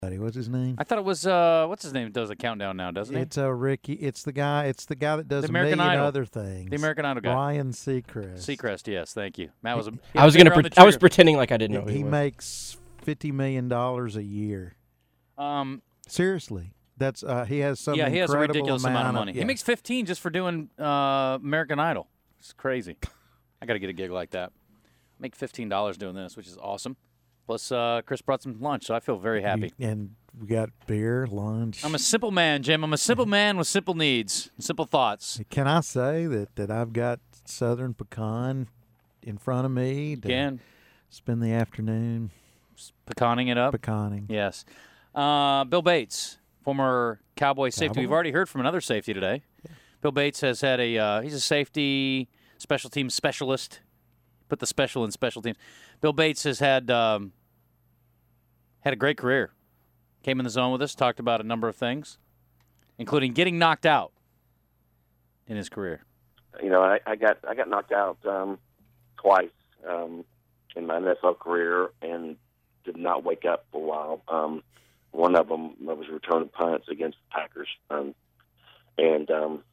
What's his name? I thought it was what's his name? Does a countdown now, doesn't he? It's Ricky. It's the guy. It's the guy that does The a American million Idol. other things. The American Idol guy. Ryan Seacrest. Seacrest, yes, thank you. Matt was. I was pretending like I didn't know who He was. makes $50 million a year. Seriously, that's he has some. Yeah, he has a ridiculous amount of money. Yeah. He makes 15 just for doing American Idol. It's crazy. I got to get a gig like that. Make $15 doing this, which is awesome. Plus, Chris brought some lunch, so I feel very happy. And we got beer, lunch. I'm a simple man, Jim. I'm a simple man with simple needs, simple thoughts. Can I say that I've got Southern Pecan in front of me to spend the afternoon pecaning it up? Pecaning. Yes. Bill Bates, former Cowboy safety. We've already heard from another safety today. Yeah. Bill Bates has had he's a safety special teams specialist. Put the special in special teams. Bill Bates has had a great career. Came in the zone with us, talked about a number of things, including getting knocked out in his career. You know, I got knocked out twice in my NFL career and did not wake up for a while. One of them I was returning punts against the Packers, and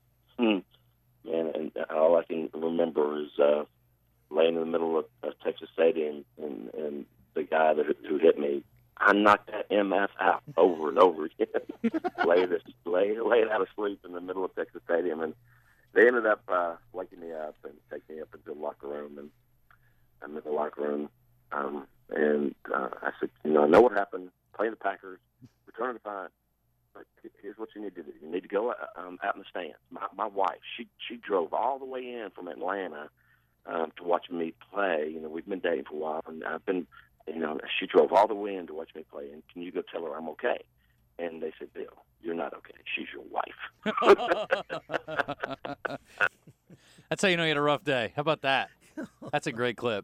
all I can remember is laying in the middle of Texas Stadium, and the guy who hit me, I knocked that MF out over and over again. laid out of sleep in the middle of Texas Stadium, and they ended up waking me up and taking me up into the locker room, and I'm in the locker room, and I said, I know what happened, playing the Packers, returning the punt, but here's what you need to do. You need to go out in the stands. My wife, she drove all the way in from Atlanta to watch me play. We've been dating for a while, and I've been, she drove all the way in to watch me play, and can you go tell her I'm okay? And they said, Bill, you're not okay. She's your wife. That's how you know you had a rough day. How about that? That's a great clip.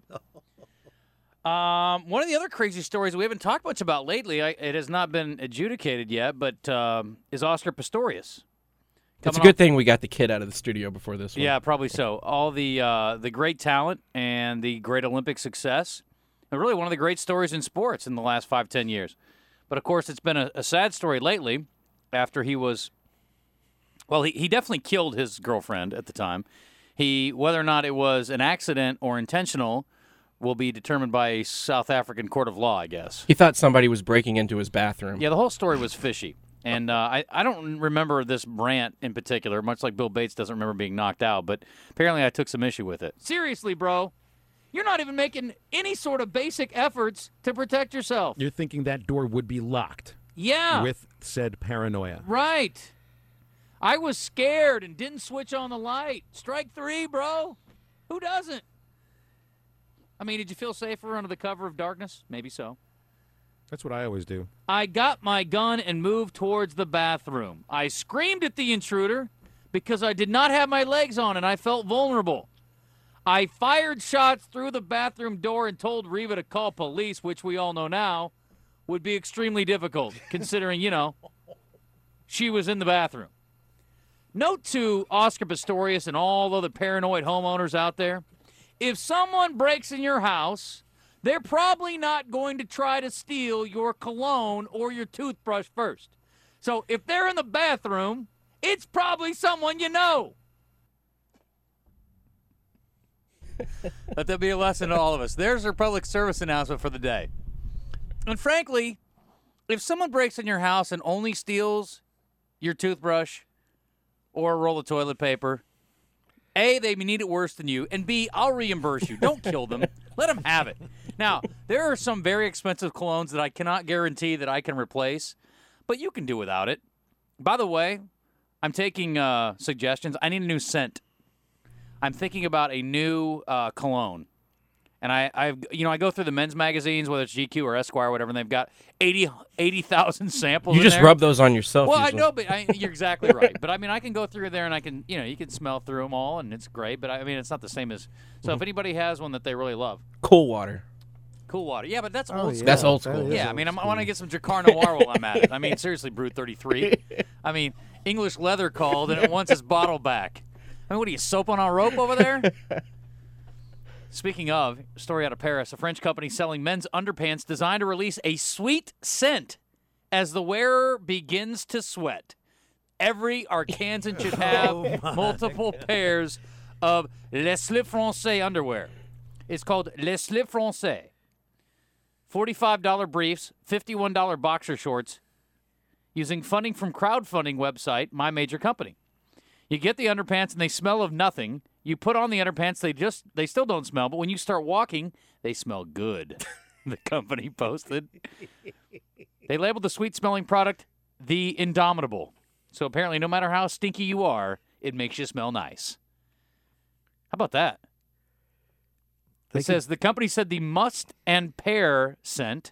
One of the other crazy stories we haven't talked much about lately, it has not been adjudicated yet, but is Oscar Pistorius. It's a good thing we got the kid out of the studio before this one. Yeah, probably so. All the great talent and the great Olympic success, and really one of the great stories in sports in the last 5-10 years. But, of course, it's been a sad story lately after he was – well, he definitely killed his girlfriend at the time. Whether or not it was an accident or intentional will be determined by a South African court of law, I guess. He thought somebody was breaking into his bathroom. Yeah, the whole story was fishy. And I don't remember this rant in particular, much like Bill Bates doesn't remember being knocked out, but apparently I took some issue with it. Seriously, bro. You're not even making any sort of basic efforts to protect yourself. You're thinking that door would be locked. Yeah. With said paranoia. Right. I was scared and didn't switch on the light. Strike 3, bro. Who doesn't? I mean, did you feel safer under the cover of darkness? Maybe so. That's what I always do. I got my gun and moved towards the bathroom. I screamed at the intruder because I did not have my legs on and I felt vulnerable. I fired shots through the bathroom door and told Reva to call police, which we all know now would be extremely difficult, considering, she was in the bathroom. Note to Oscar Pistorius and all other paranoid homeowners out there, if someone breaks in your house, they're probably not going to try to steal your cologne or your toothbrush first. So if they're in the bathroom, it's probably someone you know. Let that be a lesson to all of us. There's our public service announcement for the day. And frankly, if someone breaks in your house and only steals your toothbrush or a roll of toilet paper, A, they need it worse than you, and B, I'll reimburse you. Don't kill them. Let them have it. Now, there are some very expensive colognes that I cannot guarantee that I can replace, but you can do without it. By the way, I'm taking suggestions. I need a new scent. I'm thinking about a new cologne. And I go through the men's magazines, whether it's GQ or Esquire or whatever, and they've got 80,000 samples. You just rub those on yourself. Well, usually. I know, but you're exactly right. But I can go through there and I can, you can smell through them all, and it's great. But it's not the same as. So if anybody has one that they really love, Cool water. Cool water. Yeah, but that's old school. That's old school. Yeah, I want to get some Dracar Noir while I'm at it. Seriously, Brute 33. English Leather called, and it wants its bottle back. What are you, soap on a rope over there? Speaking of, story out of Paris, a French company selling men's underpants designed to release a sweet scent As the wearer begins to sweat, every Arkansan should have multiple pairs of Les Slips Français underwear. It's called Les Slips Français. $45 briefs, $51 boxer shorts, using funding from crowdfunding website My Major Company. You get the underpants and they smell of nothing. You put on the underpants, they still don't smell, but when you start walking, they smell good. The company posted. They labeled the sweet-smelling product the Indomitable. So apparently, no matter how stinky you are, it makes you smell nice. How about that? It says the company said the Must and Pear scent,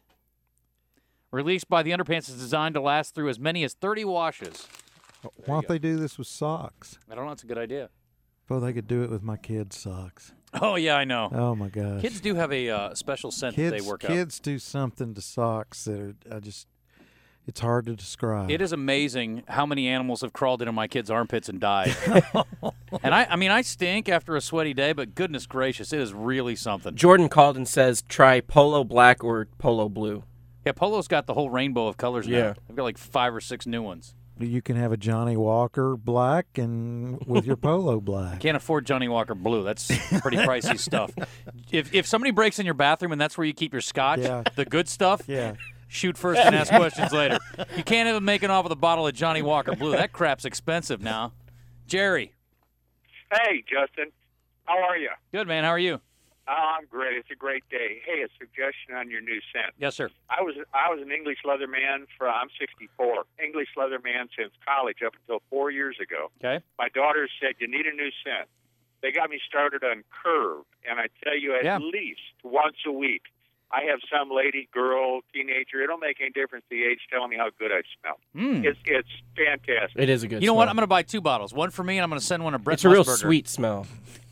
released by the underpants, is designed to last through as many as 30 washes. Why don't they do this with socks? I don't know. It's a good idea. Well, they could do it with my kids' socks. Oh, yeah, I know. Oh, my gosh. Kids do have a special scent that they work out. Kids do something to socks that are it's hard to describe. It is amazing how many animals have crawled into my kids' armpits and died. And I stink after a sweaty day, but goodness gracious, it is really something. Jordan called and says, try polo black or polo blue. Yeah, Polo's got the whole rainbow of colors now. Yeah. They've got like 5 or 6 new ones. You can have a Johnny Walker black and with your polo black. Can't afford Johnny Walker blue. That's pretty pricey stuff. If somebody breaks in your bathroom and that's where you keep your scotch, the good stuff, shoot first and ask questions later. You can't even make it off with a bottle of Johnny Walker blue. That crap's expensive now. Jerry. Hey, Justin. How are you? Good, man. How are you? I'm great. It's a great day. Hey, a suggestion on your new scent. Yes, sir. I was an English leather man I'm 64. English leather man since college up until 4 years ago. Okay. My daughter said, you need a new scent. They got me started on Curve, and I tell you, at least once a week, I have some lady, girl, teenager. It don't make any difference the age telling me how good I smell. It's fantastic. It is a good You know smell. what? I'm going to buy 2 bottles. One for me, and I'm going to send one to Brett It's a real Musburger. sweet smell.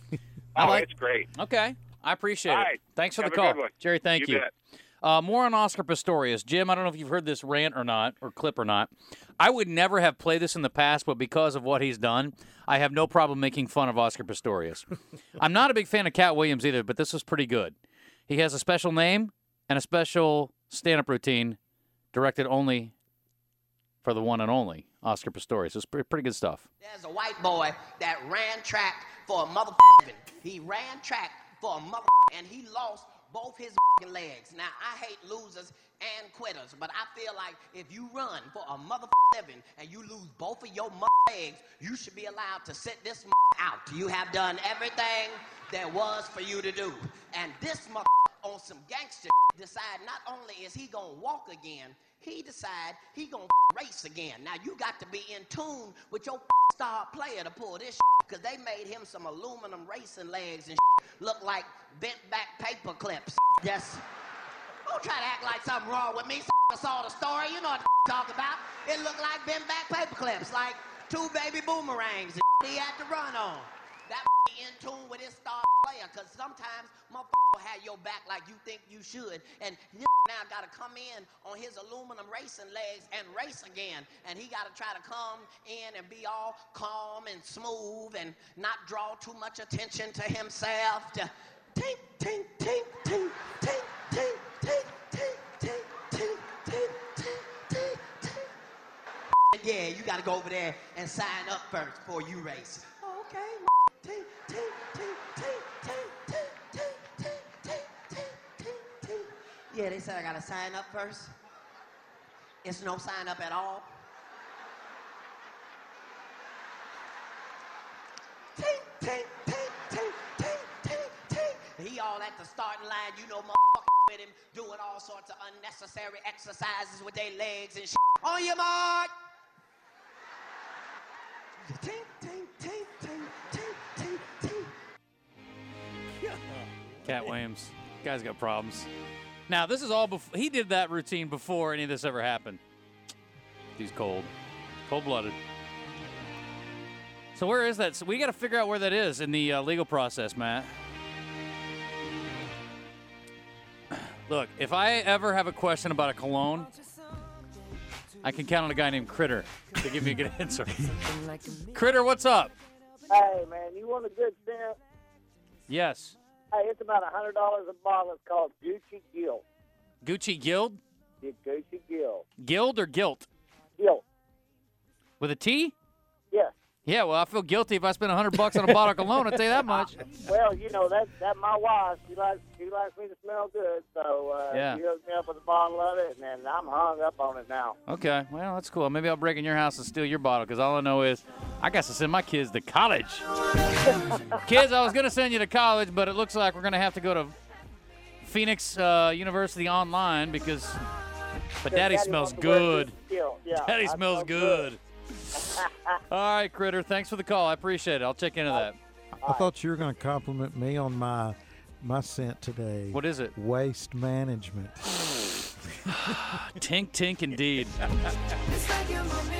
It's great. Okay. I appreciate All it. right. Thanks for Have the a call. good one. Jerry, thank you. Bet. More on Oscar Pistorius. Jim, I don't know if you've heard this rant or not, or clip or not. I would never have played this in the past, but because of what he's done, I have no problem making fun of Oscar Pistorius. I'm not a big fan of Cat Williams either, but this was pretty good. He has a special name and a special stand-up routine directed only for the one and only Oscar Pistorius. It's pretty good stuff. There's a white boy that ran track for a mother. He ran track for a mother, and he lost both his legs. Now, I hate losers and quitters, but I feel like if you run for a mother living and you lose both of your legs, you should be allowed to sit this out. You have done everything there was for you to do. And this on some gangster decide not only is he gonna walk again, he decide he gonna race again. Now, you got to be in tune with your star player to pull this because they made him some aluminum racing legs and look like bent back paper clips. Just don't try to act like something wrong with me. I saw the story, you know what I'm talking about. It looked like bent back paper clips, like 2 baby boomerangs and he had to run on. That in tune with his star player, because sometimes motherfucker have your back like you think you should, and now got to come in on his aluminum racing legs and race again, and he got to try to come in and be all calm and smooth and not draw too much attention to himself. To tink, tink, tink, tink, tink, tink, tink, tink, tink, tink, tink, tink, tink. Yeah, you got to go over there and sign up first before you race. Okay. Tink, tink, tink, tink, tink, tink, tink, tink, tink, tink, tink. Yeah, they said I gotta sign up first. It's no sign up at all. Tink, tink, tink, tink, tink, tink, tink. He all at the starting line, you know, motherfucker with him, doing all sorts of unnecessary exercises with their legs and shit. On your mark. Tink, tink, tink, tink, tink, tink, tink. Cat Williams. Guy's got problems. Now, this is all before he did that routine before any of this ever happened. He's cold. Cold-blooded. So where is that? So we got to figure out where that is in the legal process, Matt. Look, if I ever have a question about a cologne, I can count on a guy named Critter to give me a good answer. Critter, what's up? Hey, man, you want a good scent? Yes. Hey, it's about $100 a bottle. It's called Gucci Guild. Gucci Guild? Gucci Guild. Guild or guilt? Guild. With a T? Yes. Yeah, well, I feel guilty if I spend $100 on a bottle of cologne. I'll tell you that much. Well, you know, that my wife, she likes me to smell good, so Yeah. she hooked me up with a bottle of it, and then I'm hung up on it now. Okay, well, that's cool. Maybe I'll break in your house and steal your bottle, because all I know is I got to send my kids to college. Kids, I was going to send you to college, but it looks like we're going to have to go to Phoenix University online but Daddy smells good. Yeah, Daddy smells good. All right, Critter, thanks for the call. I appreciate it. I'll check into that. I thought you were going to compliment me on my scent today. What is it? Waste management. Tink, tink, indeed.